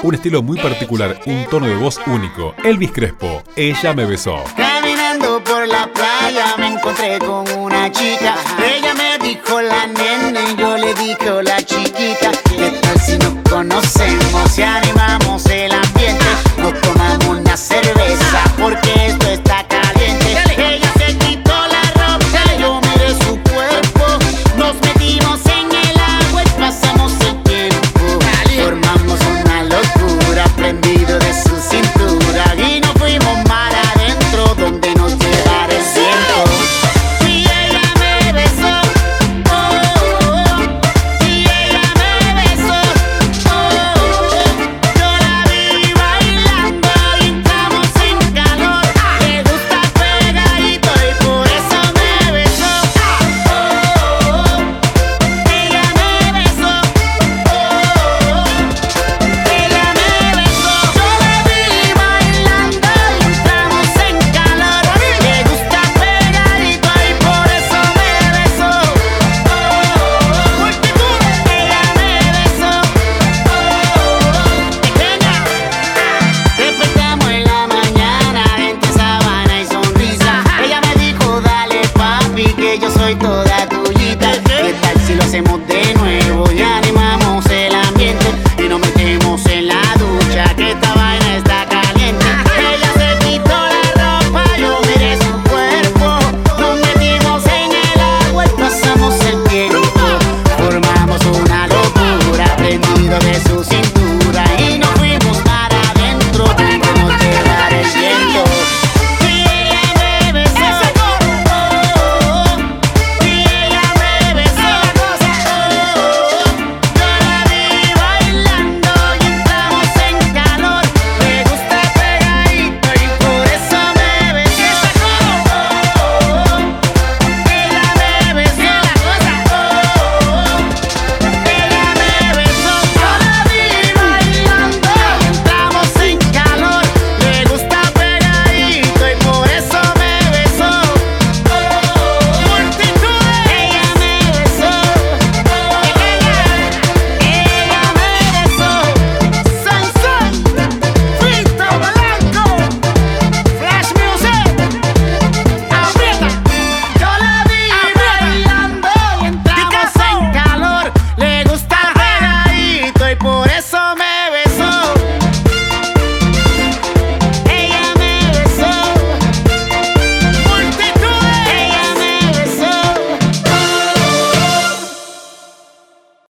Un estilo muy particular, un tono de voz único. Elvis Crespo, Ella me besó. Caminando por la playa me encontré con una chica. Ella me dijo la nena y yo le dije hola chiquita. ¿Qué tal si nos conocemos, si animamos el ambiente? Nos tomamos una cerveza porque esto está caliente. Ella se quitó la ropa, yo miré su cuerpo. Nos metimos en el agua y pasamos el tiempo. Formamos una locura, prendido de su cintura. Y nos fuimos mar adentro donde nos llevara el viento. Y ella me besó, oh, oh, oh. Y ella me besó, oh, oh, oh. Yo la vi bailando y entramos en calor. Le gusta pegadito y por eso me besó, oh, oh, oh. Ella me besó, oh, oh, oh. Ella me besó. Yo la vi bailando y entramos en calor. Le gusta pegadito y por eso me besó, oh, oh, oh. Multitud. Ella me besó, oh, oh, oh. Venga. Despertamos en la mañana entre sabana y sonrisa. Ella me dijo dale papi que yo soy toda tuyita. ¿Qué tal si lo hacemos